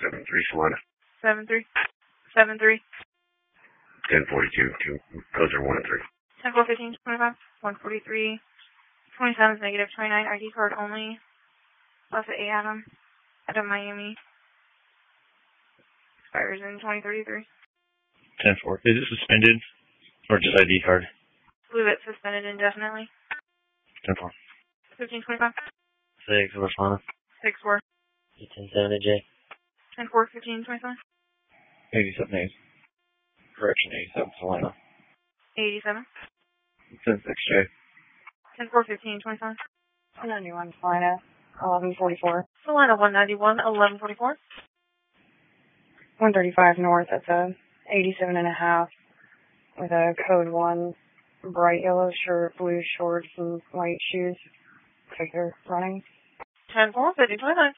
7-3 Salina. 7-3. 7-3. 1042. Codes are 1 and 3. 10-4, 15, 25, 143, 27 negative 29, ID card only. Alpha A Adam Miami. Expires in 2033. 10-4. Is it suspended or just ID card? Believe it suspended indefinitely. 10-4. 15, 25. 6 over Salina. 6-4. 10-7 AJ. 10-4, 15, 27. 87 8. Correction 87 Salina. 87. 10-6 J. 10-4, 15, 27. 191 Salina, 1144. Salina 191, 1144. 135 north, that's a 87.5 with a code 1, bright yellow shirt, blue shorts, and white shoes. Looks like they're running. 10-4, 50, 29.